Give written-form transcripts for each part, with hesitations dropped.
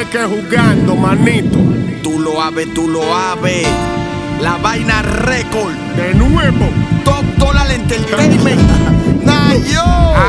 sabes que jugando, manito. Tú lo habes. La vaina récord. De nuevo. Top Dollar Entertainment. Nayo.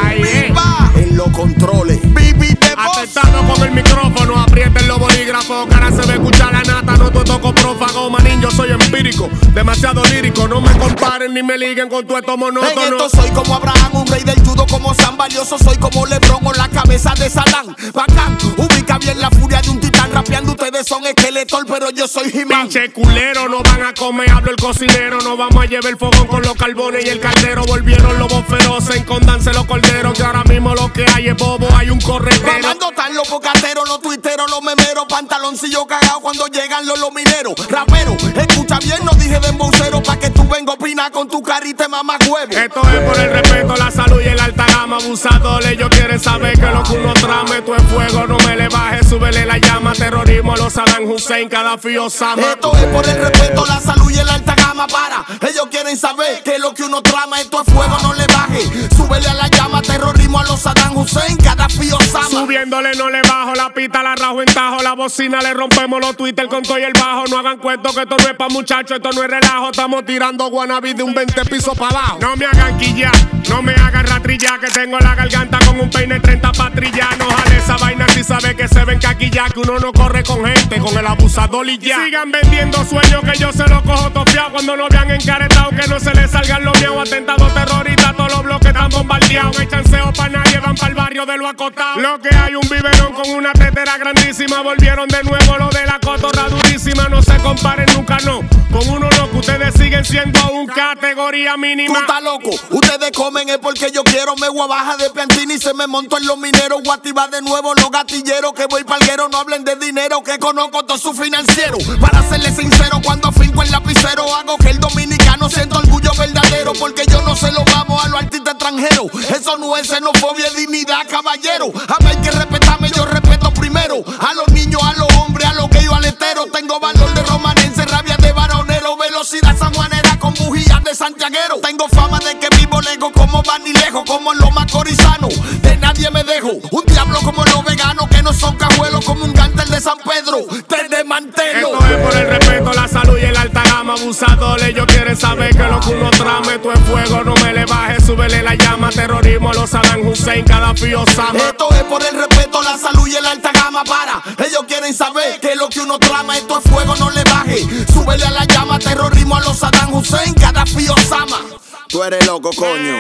Viva. En los controles. Bibi de voz. Atentado con el micrófono, aprieten los bolígrafos, cara se ve escuchar la nata, no te toco prófago, manín, yo soy empírico, demasiado lírico, no me comparen ni me liguen con tu esto monótono. En esto soy como Abraham, un rey del judo como San Valioso, soy como Lebron o la cabeza de Satán. Bacán, ubica bien la furia de un titán, rapeando ustedes son esqueletor, pero yo soy He-Man. Pinche culero, no van a comer, hablo el cocinero, no vamos a llevar el fogón con los carbones y el caldero, volvieron lobos feroces, escóndanse los corderos, que ahora mismo lo que hay es bobo, hay un corredero. Mamando tan los bocateros, los tuiteros, los memeros, pantaloncillo cagado cuando llegan los mineros. Rapero, escucha bien, no dije de embocero, pa' que tú vengas a opinar con tu carita mamá huevo. Esto es por el respeto, la salud y el alta gama, abusadores, ellos quieren saber que lo que uno trame, esto es fuego, no me le bajes, súbele la llama, terrorismo, los Saddam Hussein, Gaddafi, Osama. Esto es por el respeto, la salud y el alta gama, para, ellos quieren saber que lo que uno trama, esto es fuego, no le baje, súbele a la llama, terrorismo a los Saddam Hussein, Gaddafi, Osama. Subiéndole no le bajo, la pita la rajo en tajo, la bocina le rompemos los Twitter con todo y el bajo. No hagan cuento que esto no es pa' muchachos, esto no es relajo. Estamos tirando guanabí de un 20 pisos para abajo. No me hagan quillar, no me hagan ratrillar, que tengo la garganta con un peine 30 patrillas. No jale esa vaina si sabe que se ven caquillar, que uno no corre con gente, con el abusador y ya. Sigan vendiendo sueños que yo se los cojo tofiado cuando no vean encaretado, que no se les salgan los miaos. Atentados terroristas, todos los bloques están bombardeados. No hay chanceo pa' nadie, van pa'l barrio de lo acotado. Lo que hay un biberón con una tetera grandísima. Volvieron de nuevo lo de la cotorra durísima. No se comparen nunca, no. Con uno loco, ustedes siguen siendo un categoría mínima. Tú estás loco, ustedes comen es porque yo quiero. Me voy a bajar de plantina y se me monto en los mineros. Voy a activar de nuevo los gatilleros. Que voy palguero, no hablen de dinero. Que conozco todo su financiero. Para serles sincero, cuando finco el lapicero, hago que el dominicano sienta orgullo verdadero. Porque yo no se lo vamos a los artistas extranjeros. Eso no es xenofobia, es dignidad, caballero. A mí hay que respetarme, yo respeto primero. A los niños, a los hombres, a los gays, al hetero. Tengo valor de romanense, rabia de varonero, velocidad sanjuanera con bujías de santiaguero. Tengo fama de que vivo lejos como Vanilejo, como en los macorizanos. De nadie me dejo. Un diablo como los veganos que no son cajuelos, como un gántel de San Pedro. Te desmantelo. Esto es por el respeto, la salud y el alta gama. Abusadores, ellos quieren saber que lo que uno trame, esto es fuego, no me le bajes, súbele la llama, terrorismo a los Saddam Hussein, Gaddafi, Osama. Esto es por el respeto, la salud y el alta gama, para, ellos quieren saber que lo que uno trama, esto es fuego, no le baje, súbele a la llama, terrorismo a los Saddam Hussein, Gaddafi, Osama. Tú eres loco, coño.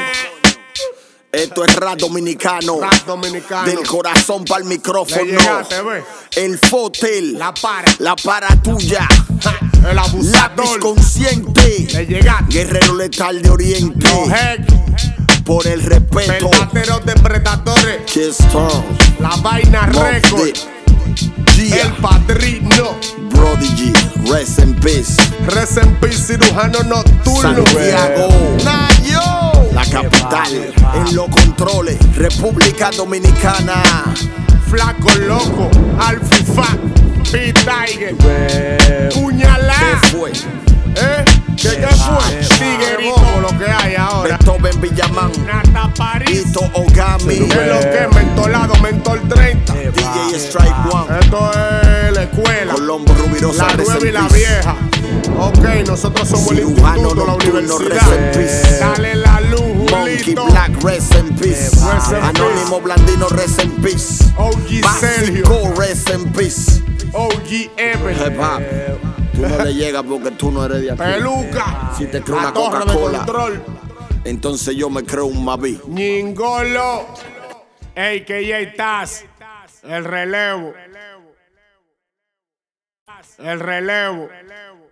Esto es rap dominicano. Rap dominicano. Del corazón para el micrófono. Llegaste, ve. El fotel. La para. La para tuya. El abusador. Lápiz consciente. Le llegaste. Guerrero letal de Oriente. Los heck. Por el respeto. Verdaderos depredadores. Chestón. La vaina récord. El padrino. Prodigy. Rest in peace. Rest in peace, cirujano nocturno. Santiago. Nayo. La capital, en los controles, República Dominicana. Flaco loco, Alfifa, P-Tiger, Puñalá. ¿Qué fue? ¿Qué fue? Tiguerito, lo que hay ahora. Beethoven Villamán, Nata París, Tito Ogami. es lo que es mentolado, mentol 30. DJ Strike One. Esto es la escuela. Colombo Rubirosa. La nueva y la vieja. Ok, nosotros somos el instituto, la universidad. Dale la luz, Monkey Julito. Black, rest in peace. Rest in Anónimo Blandino, rest in peace. OG Sergio. Básico, rest in peace. OG Ever. Hip hop. Tú no le llegas porque tú no eres de aquí. Peluca. Si te creo La una torre de Coca-Cola, control. entonces yo me creo un Mavi. Ñingolo. Ey, que ya estás. El relevo. El relevo.